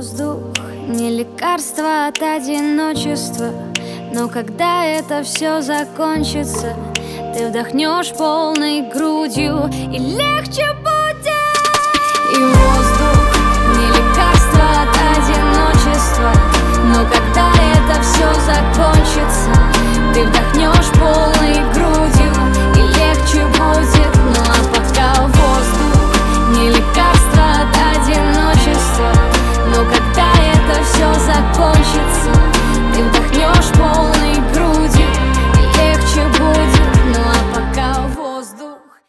воздух не лекарство от одиночества, но когда это все закончится, ты вдохнешь полной грудью и легче